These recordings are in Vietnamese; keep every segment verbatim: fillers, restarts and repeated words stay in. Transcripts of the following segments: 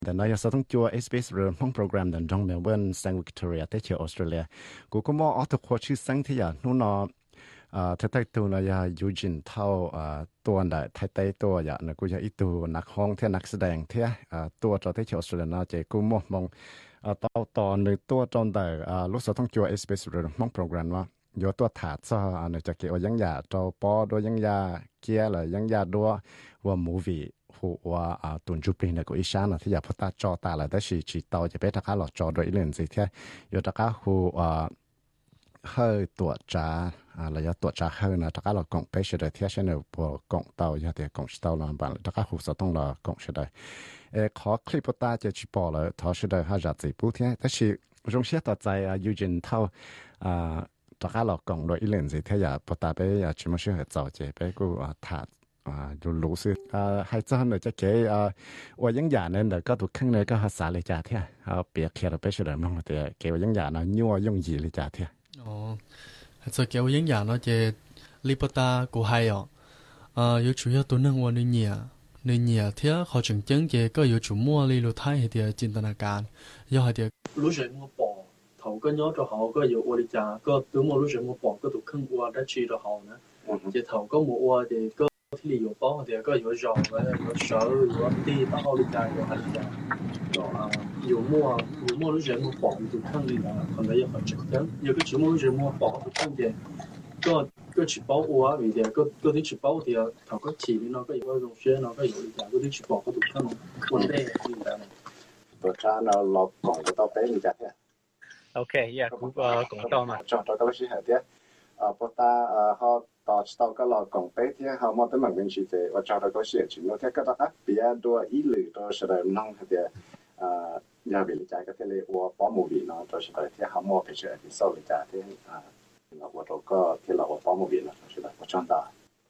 แต่นายสต้องจัว เอส บี เอส เรื่องห้องโปรแกรมดันจงเมลเบิร์นแซงวิกตอเรียเตเชียออสเตรเลียกูก็มอออตโคชื่อแซงที่อยานู่นนออ่าถ้าไต้ตัวนายยูจินเท่าอ่าตัวใดไทยไต้ตัวอยางนะกูจะอีตัวนักห้องเท่านักแสดงเท่าอ่าตัวจอเตเชียออสเตรเลียนะเจกูมอมองอ่าต่อตอนในตัวจอนแต่อ่าลูกสาวต้องจัว เอส บี เอส เรื่องห้องโปรแกรมว่าอยู่ตัวถาดซะอ่าเนี่ยจะเกี่ยวยังยาจอปอด้วยยังยาเกียร์เลยยังยาด้วยว่ามูวี่หัวอ่าตุนจุปลินเนี่ยก็อีชานะที่อยากพัฒนาจอตาเลยแต่ชีชีโตจะเป็นตะการหลอดจอโดยอีเลนสิที่อยู่ตะการหัวอ่าเฮ้ตัวจ้าอ่าระยะตัวจ้าเฮ้นะตะการหลอดกงไปเฉยๆที่เช่นเดียวพอกงเตาอย่าเดียวกงเตาลำบากตะการหัวสต้องรอกงเฉยๆเออขอคลิปตาจะชิปอเลยทอเฉยๆหาจัดสิปุ๊ที่แต่ชีรงเชียต่อใจอ่ายูจินเท่าอ่าตะการหลอดกงโดยอีเลนสิที่อยากพัฒนาไปอยากชิมชื่อเจ้าเจไปกูอ่าถาด啊，就老师啊，係真係即係啊，我影人呢，嗰度傾呢個係啥嚟着添啊？別睇到俾出嚟嘛，我哋叫影人啊，因為容易嚟着添。 哦，就叫影人咯，即呢不打個係哦，啊，要主要都能話你嘢，你嘢睇學成真嘅，ก็要做乜呢？路睇係啲จินตนาการ又係啲。 รู้สึกว่าปอเขาก็ย้อนจะเขาก็อยู่อริจาก็ตัวมันรู้สึกว่าปอก็ถูกขึ้นว่าได้ชีจะเขานะจะเขาก็มัวจะก็ที่เหลียวป้องเดี๋ยวก็อยู่รองไว้อยู่เสืออยู่ตีตั้งอริจาอยู่อริจาอยู่อ่าอยู่มัวอยู่มัวรู้สึกว่าปอถูกขึ้นเลยนะคนละอย่างจังจัง有个节目รู้สึกว่าปอถูกขึ้นเดียวก็ก็ชิปอวัวไปเดียวก็ก็ที่ชิปอเดียวเขาก็ฉีดเนาะก็อยู่ว่าโรงเชื้อเนาะก็อยู่อริจาก็ที่ชิปอก็ถูกขึ้นวันแรกที่แล้วเนี่ยตัวจ้าเราหลอกกล่องก็ต้องเป็นจัดเนี่ย Okay, yeah, cũng uh, cũng to mà. Chọn cho các sĩ hệ thế. Ờ, bọn ta họ tạo tạo cái lò cổng bé thế họ mua tới mặt bên chị thế và cho ra các sĩ chỉ nó thế cái đó áp bia đua ý lử đó sẽ là nông thế ờ nhà bị chạy cái thế này và bỏ mù bị nó đó sẽ là thế họ mua phải sẽ thì sau bị chạy thế à là và đó có thế là bỏ mù bị nó sẽ là và chọn ta.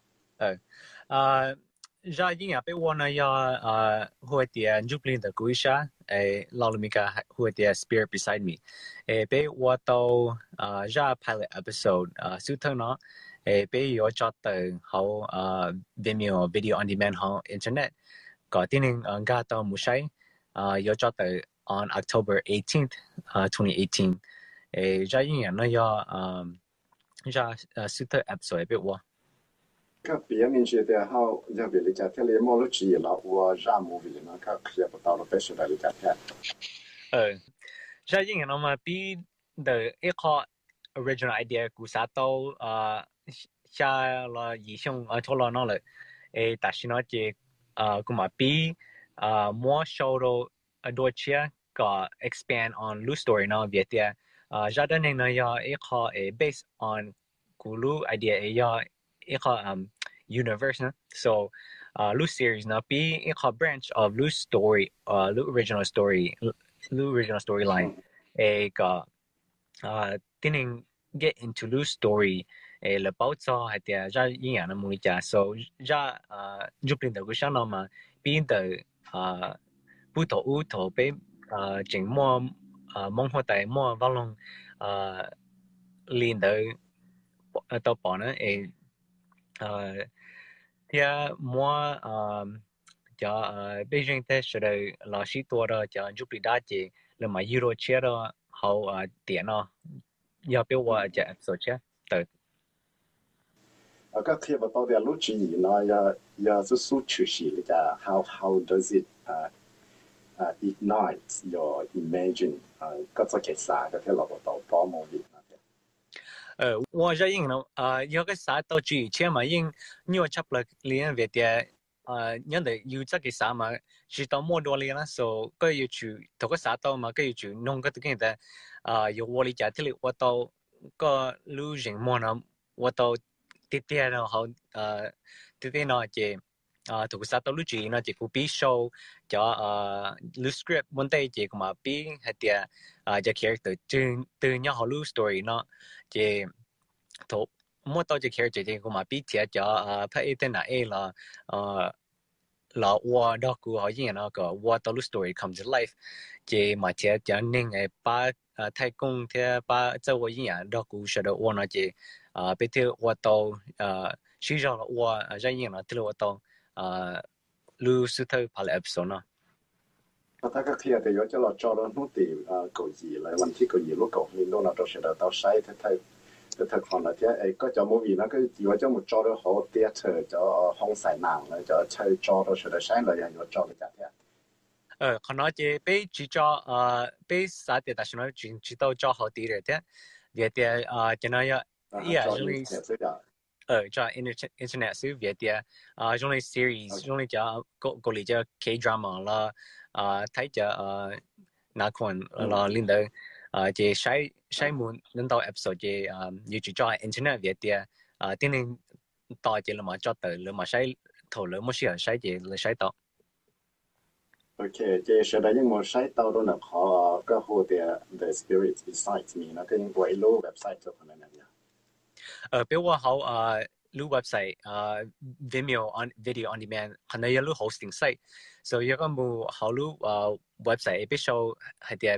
Ờ, à, ra những nhà bé quan này à, hồi tiền chụp lên từ cuối sa, eh, lâu lắm cả hồi tiền Spirit Beside Me, eh, bé quan tàu à ra pilot episode, à, suốt tháng nó, eh, bé có cho từ họ à Vimeo video on demand họ internet, có tiếng Anh anh cả tàu mua sai, à, có cho từ on October eighteenth, uh, twenty eighteen, eh, ra những nhà nó do à ra suốt tháng episode bé quan. ก็เปลี่ยนมินเชียแต่เขาจะไปเลยจัดที่เลยมอลจีแล้วว่าร่ามูวีนะก็เคลียร์ประตูเราไปสุดเลยจัดแค่เออใช่ยังไงเนาะมาปีเดอเอข้อ original idea กูสาโตเอ่อใช่เราอีช่วงเอ่อทั่วโลกนั่นเลยเอแต่ชิโนเจเอ่อกูมาปีเอ่อมัวโชว์โดโดเชียก็ expand on loose story เนาะเบียดเดียเอ่อจะได้เนาะยาเอข้อเอ based on กูรู้ idea เอยาเอข้อ um universe นะ so uh loose series นะปีเอข้อ branch of loose story เอ่อ loose original story loose original storyline เอก็เอ่อที่นึง get into loose story เอแล้ว包括还点จะยิ่งอย่างนั้นมุ่งจะ so จะเอ่อจุดเปลี่ยนตัวกู想到嘛ปีนตัวเอ่อผู้ตัวอุตัวไปเอ่อจึงมั่วเอ่อมองหัวใจมั่วว่าลงเอ่อเรียนตัวตัวปอนะเอเอ่อที่มั่วเอ่อจะเอ่อไปเรียนแต่สุด老师多了จะจุดเปลี่ยนได้จีแล้วมายูโรเชียร์เขาเอ่อเตียนเนาะ要俾我จะสดใช่แต่ก็เคลียร์ประตูเดียวรู้จีเนาะอย่าอย่าสู้สู้ชื่อสิเลยจ้ะ how how does it uh, uh, ignite your imagine อ่าก็จะเกิดสารก็ที่เราประตูป้อมวินะเออ我จะยิ่งเนาะอ่า有個啥到注意切嘛因因為出嚟練嘅啲อ่า人哋要執嘅啥嘛知道冇多練啦 so ก็要住同個啥到嘛ก็要住弄個啲嘅อ่า要我理解ที่ว่า到ก็รู้จริงมั่วนะว่า到ติดเตียนเขาเอ่อติดเตียนเนาะเจอ่าถูกสัตว์รู้จีเนาะเจกูปีโชว์จะเอ่อรู้สคริปต์บนเตจเจกูมาปีให้เตียอ่าจะ character จึงตึงเนี่ยเขารู้ story เนาะเจถูกมั่วตัวจะ character เจกูมาปีเทียจะอ่าพระเอกน่ะเอละเอ่อเราว่าดอกกูเขาอย่างเนาะก็ว่าตัวรู้ story come to life เจมาเทียจะนิ่งไอ้ป้าอ่าไทยกงเทียป้าเจ้าว่าอย่างดอกกูเสด็จว่าเนาะเจอ่าไปเที่ยวว่าตัวอ่าชื่อเราว่าจะอย่างเนาะที่เราว่าตัวอ่ารู้สุดท้ายพาเลเอพิโซดเนาะเพราะถ้าก็เคลียร์แต่ยศจะเราจอดนู่นตีอ่าเกาหลีเลยวันที่เกาหลีลูกเกาหลีโน่นเราต้องเสด็จต่อใช้ที่ไทยที่ไทยคนละที่ไอ้ก็จะมูวีนะก็อยู่ว่าจะมุดจอดเขาเตี้ยเธอจะห้องใส่หนังเลยจะใช้จอดเสด็จใช้เลยอย่างยศจอดเลยจ้ะที่เออขณะที่ไปจีจอเอ่อไปสาธิตแต่ฉันจีจี到จอ好ดีเลยที่เดี๋ยวเดี๋ยวเอ่อจะนั่น呀呀就是เออจะ internet internet ซื้อเดี๋ยวเดี๋ยวเอ่อ就是 series 就是จะก็ก็เลยจะ K drama ละเอ่อไทยจะเอ่อนักคนละลินเดอเอ่อจะใช้ใช้มุนลิน到 episode จะเอ่ออยู่จีจอ internet เดี๋ยวเดี๋ยวเอ่อที่นึงต่อจะละมาจอดเลยละมาใช้ถอดเลยไม่ใช่ใช้จะเลยใช้ต่อโอเคเจ是的，因为ใช้到都能好，ก็好的 the spirits besides me นะก็ยังไว้รู้เว็บไซต์就可能那样。 เออเปว่าเขาเอ่อรู้เว็บไซต์เอ่อ Vimeo on video on demand ขณะยังรู้ hosting site so ยังก็มูเขารู้เอ่อเว็บไซต์ไปโชว์ให้เดีย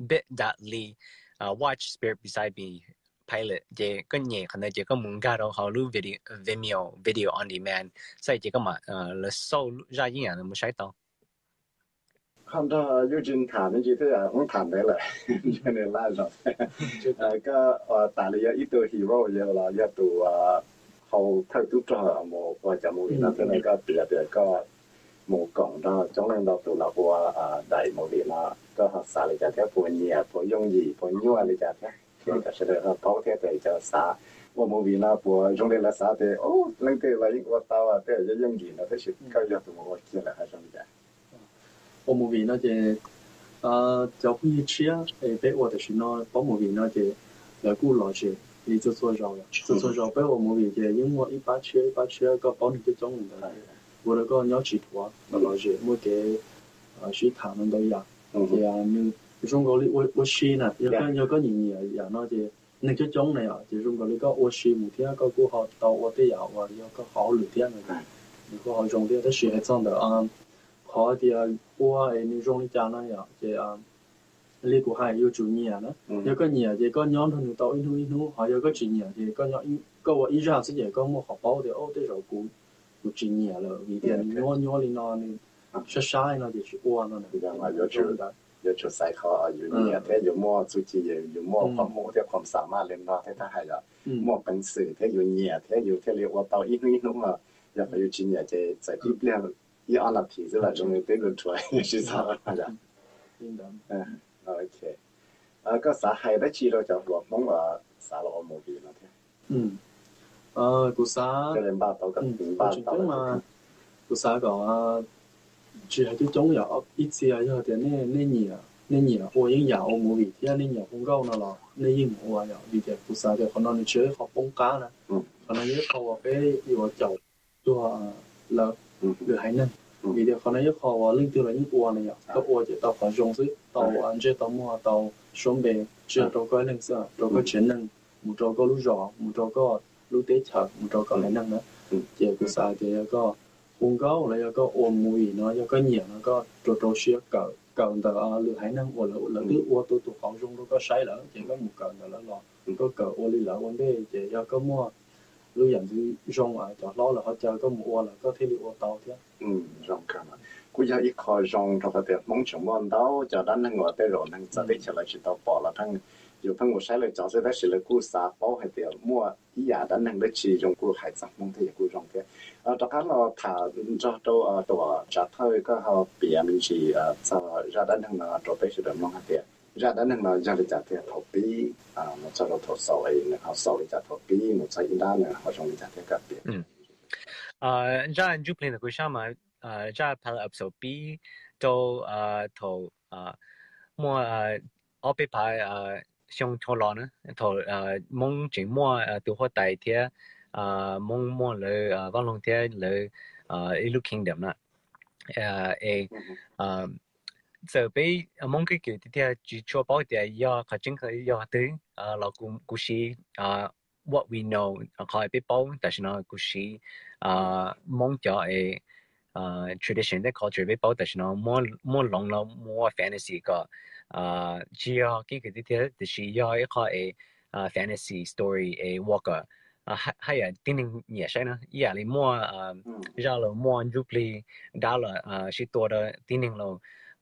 bit.ly เอ่อ watch spirit beside me pilot เจก็เนี่ยขณะเจก็มุ่งการเราเขารู้ video Vimeo video on demand ใส่เจก็มาเอ่อแล้วโซ่รายยิ่งอย่างนั้นไม่ใช่ต่อ看到有人谈的就这样，我谈的了，真的拉上。呃，个呃，打了一多 hero 有了，一多啊，好睇都做冇，我就冇那真係個別別個冇講到，總領導到啦個啊大冇變啦，個學生你就睇半夜半容易半腰啊你就睇，其實係個跑睇就就啥。我冇變啦，半用你啦啥的，哦，領導嚟我到啊，都係一樣件啦，都是教育到我見嚟係咁嘅。 我冇變啦，就啊就可以吃啊，誒，俾我哋選咯，幫冇變啦，就來顧來住，你做做肉嘅，做做肉俾我冇變就因為一把車一把車個幫你啲中唔得，我哋個鳥翅圖啊，來來住冇嘅啊去談論到呀，就啊你中國你我我試呢，有個有個年嘢人咯就。你cái giống này à, thì dùng cái này có oxy một thiên có cô họ tàu ở đây à, và có họ lửa thiên này, thì cô họ dùng thì nó sẽ trong đó à, họ thì qua cái như dùng cái chả này à, thì à, lấy của hai yêu chủ nhà đó, yêu cái nhà thì có nhóm thằng tàu in in in, họ yêu cái chủ nhà thì có nhóm có một ít ra sẽ chỉ có một họ bảo thì ô đây rồi cũng cũng chủ nhà rồi, vì thế nhỏ nhỏ lên nó nên sai sai nó thì chỉ qua nó này. 有出世考有年睇有麼做事有有麼ความ冇啲ความสามารถเล่น咯睇睇係啦麼本事睇有年睇有睇你我到一一弄啊要有經驗就在邊邊一按了皮子了終於俾佢出來是啥係啦嗯 OK 啊個啥係得知道就落風啊啥咯我冇變啦嗯啊個啥個零八到個零八到嘛個啥講啊只係啲種有一次啊，因為啲呢呢年啊，呢年啊，我已經有冇việc，因為呢年好高啦咯，呢已經冇話有，vì thế cũng sao thì còn nói chuyện học bóng cá nè, còn nói với họ cái điều chậu cho là được hay nên, vì thế còn nói với họ liên tục là những ua này à, cái ua chỉ tàu phải dùng dưới tàu anh chơi tàu mua tàu xuống bè, chơi tàu có năng sao, tàu có chuyển năng, một tàu có lúa giò, một tàu có lúa tết chợ, một tàu có năng nữa, thì cũng sao thì có hùng cao là có ôm mùi nó có nhiều nó có trâu trâu xíu cỡ cỡ tờ lửa hải năng hoặc là là cái ô tô tụ họ dùng nó có sai lỡ chỉ có một cỡ là lo có cỡ ô li lỡ vấn đề chỉ do có mua lưu nhận thì dùng ở cho lo là họ chờ có một ô là có thể liệu ô tàu thế ừ dùng cả mà cũng giờ ít khó dùng cho cái mong chúng mong đâu cho đến năng ngồi tới rồi năng giờ đi trở lại chỉ tàu bỏ là thằngอยู่ทั้งหมดใช้เลยจอดได้สิเลยกู้สาป้อให้เดียวมั่วอีหยาดันหนึ่งได้ชียงกู้หายจากมงที่กู้จงแค่เอ่อตอนนั้นเราถ่ายจอดตัวตัวจัดเท่าก็เขาเปลี่ยนมีชีเอ่อจะจะดันหนึ่งเราจอดได้สิเลยมองให้เดียวจะดันหนึ่งเราจะได้จัดเดียวทบปีอ่าเราจะเราทดสอบเองเขาสอบจัดทบปีเราใช้อินด้านเนี่ยเขาจงจัดเดียวกับเดียวอืมเอ่อจะจุดเปลี่ยนกุศลมาเอ่อจะพาเราสอบปีตัวเอ่อทบเอ่อมั่วเอ่อเอาไปพายเอ่อ上拖浪呢，拖呃蒙整摸呃都好大啲呃蒙摸嚟呃瓦隆啲嚟呃一路 kingdom 啦，呃誒呃就俾蒙佢叫啲啲住錯包啲要佢整佢要對呃老故故事啊 what we know 佢係俾包，但是呢故事啊蒙咗誒呃 tradition 啲 culture 俾包，但是呢摸摸浪咯摸 fantasy 個。啊，只要幾個啲啲就是要一個誒啊 fantasy story 誒 walker 啊，係係啊，啲人也係呢，依家你摸啊，繞了摸 Jubilee 到了啊，是多的啲人咯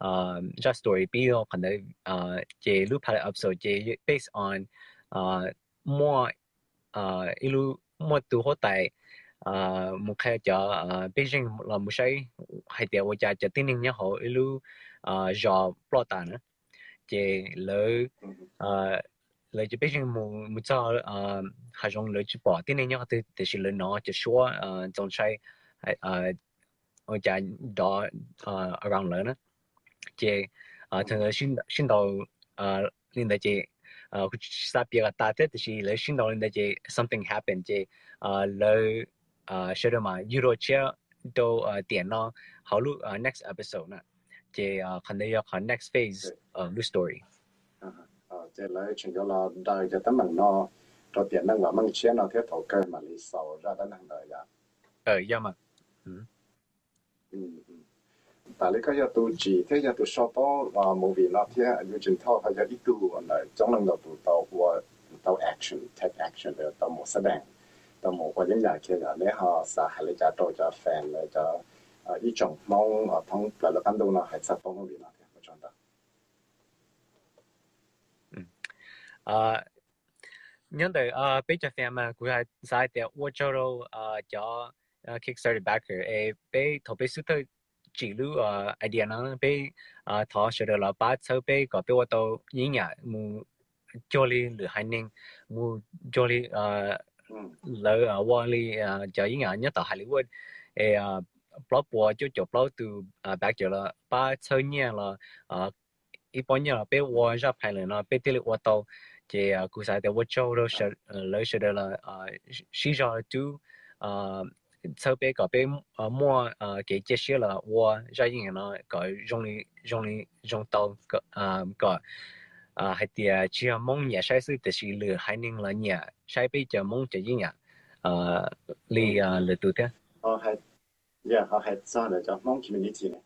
uh just story 比如可能呃这录拍的 episode 这 based on 呃 more 呃一路 more 多好大呃目开就呃 Beijing 啦目西係啲我家就定定也好一路呃 job plot 呢这เลย呃เลยจะ Beijing 目目早呃係用เลยจะบอก定定也好的就是เลยเนาะจะ說呃總係呃我家到呃 around เลย呢这啊，这个新新到呃，领导这呃，啥别个大的就是来新到领导这 something happen 这啊来啊，晓得嘛？遇到这都呃电脑好录呃 next episode 呢，这啊可能要看 next phase 呃录 story。 啊啊，这来全咗啦，但係就等問我，到電能話問錢咯，啲頭家嘛你數ra等能嚟呀。 呃，要嘛，嗯嗯嗯。但你ก็要ดูจีที่จะดูชอบว่า movie เนาะที่อยู่จนเท่าเขาจะอีดูอะไรจ้องนั่งเราดูตัวว่าตัว action take action เลยตัวหมดแสดงตัวหมดก็ยังอยากเขียนอย่างนี้ฮะสาเหตุจะตัวจะแฟนเลยจะอีจงมองทั้งแต่ละกันดูเนาะให้สักตัว movie เนาะที่ผมชอบ的嗯啊，因為啊，比較 fan 嘛，佢係在啲我做到啊，叫啊 Kickstarter backer，誒，比頭比輸到。chỉ lu uh, idea nó be uh, thọ sẽ được là ba sau be có be tôi ý nhà mu cho li lửa hai ninh mu cho li lỡ qua li cho ý nhà nhất tại Hollywood e blog của cho cho blog từ back giờ là ba sau nhà là ít bao nhiêu là be qua ra phải là nó be tiêu qua tàu thì cụ thể để cho đó sẽ lỡ sẽ được là chỉ cho tu sau bé có bé mua cái chế sĩ là mua ra những nó có dùng lý dùng lý dùng tàu có có hay thì chỉ mong nhà sai sự thì chỉ lừa hai nên là nhà sai bé giờ mong chỉ những nhà li lừa tụi thế ờ hay yeah họ hay sao để cho mong community này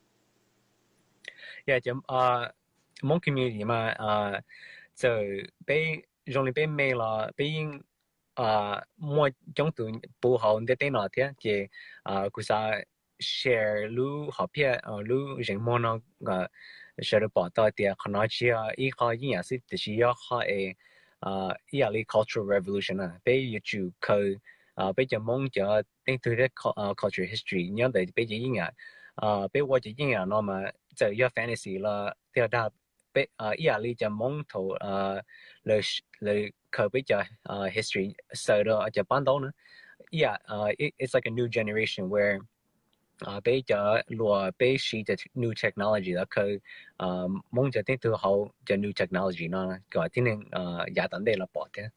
yeah chấm mong community mà giờ bé dùng lý bé mail là bé à mỗi trong tụ bố họ để tên nào thế thì à cứ sa share lu học phía lu riêng món nó à share được bảo tao thì khả năng chỉ à ý khó ý nghĩa là chỉ có khó ấy à ý là cultural revolution à bây giờ chủ cơ à bây giờ mong cho tên từ cái cultural history nhớ tới bây giờ ý nghĩa à bây giờ chỉ ý nghĩa nó mà giờ có fantasy là theo đó bây à ý là chỉ mong thầu à lời lời cơ bây giờ uh, history so đó ở Japan đó nữa yeah uh, it, it's like a new generation where uh, bây giờ lùa bây giờ the new technology đó cơ uh, mong cho tiếng từ hậu the new technology nó gọi tiếng nên giả tận đây là bỏ thế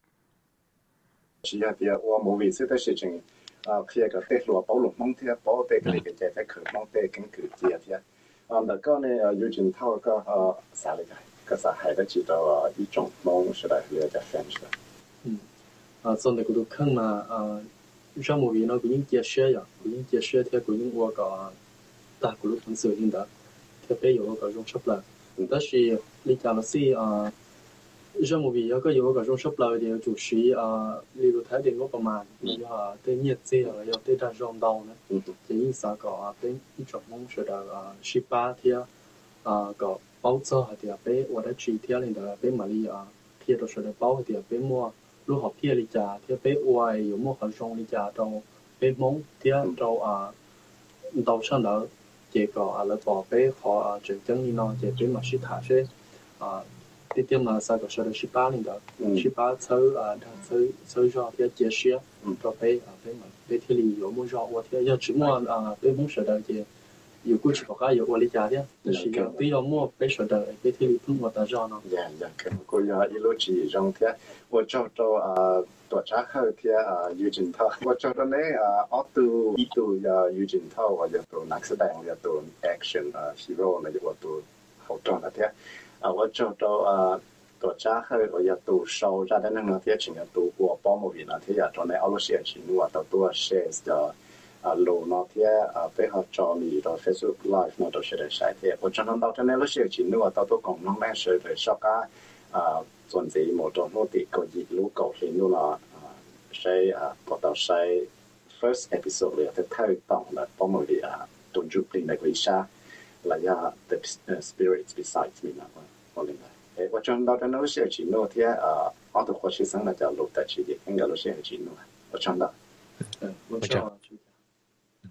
chỉ là việc我冇意思的事情啊佢個啲落保龍蒙啲保啲佢嘅嘢喺佢蒙啲經佢知啊啲啊那個呢有陣頭個啊啥嚟嘅個啥係都知道啊一種蒙出來佢就 finish 啦嗯啊從那個度看嘛啊像 movie nó cũng những chia sẻ ya cũng những chia sẻ theo cũng những qua cả ta cũng lúc phân xử hiện đó theo bây giờ có trong shop là đó là lý do là gì à trong movie có nhiều cái trong shop là thì chủ sĩ à lý do thái điện cóประมาณnhư là tới nhiệt gì là要tới đa trong đầu nữa thì những sao có tới những trong mong sẽ là shippa theo à có bao giờ thì bé ở đây chỉ theo lên đó bé mà đi à theo đó sẽ bao thì bé mua lúc học theo lý trả theo bé ngoài有mua很重lý trả trong bé mong theo trong à đầu sang đó chỉ có à là bỏ bé họ chuyển chân đi nó chỉ bé mà ship thả sẽ à tiếp theo mà sao có sẽ được ship ba lên đó ship ba sơ à sơ sơ cho theo chia sẻ cho bé à bé mà bé theo lý有mua cho我theo要只mua啊bé mong sẽ được thì有过去个有我理解的，就是有比较么被说的被体力碰我的着呢。 呀呀，可我要一路去让他，我找到啊多扎好他啊有阵头，我找到呢啊奥杜一度要有阵头，我要做นักแสดง要做 action 啊 hero 那就我做好多那天啊我找到啊多扎好我要做 show 在那那天请要做过包某边那天要做呢奥罗些去我到多 shares 的。à lô nó thì à bây giờ cho mình rồi Facebook Live nó都是在晒的，我常常到这那个时候去，如果到都讲弄那时候小家啊，总之某种目的个一路搞起路啦啊，谁啊跑到谁 first episode 里头睇到了，帮我哋啊，都做定那个啥来呀的 spirits besides me 那个我明白。诶，我讲到的那些去弄天啊，我都过去生了叫路的去的，应该路线去弄，我讲到。 嗯，我知道。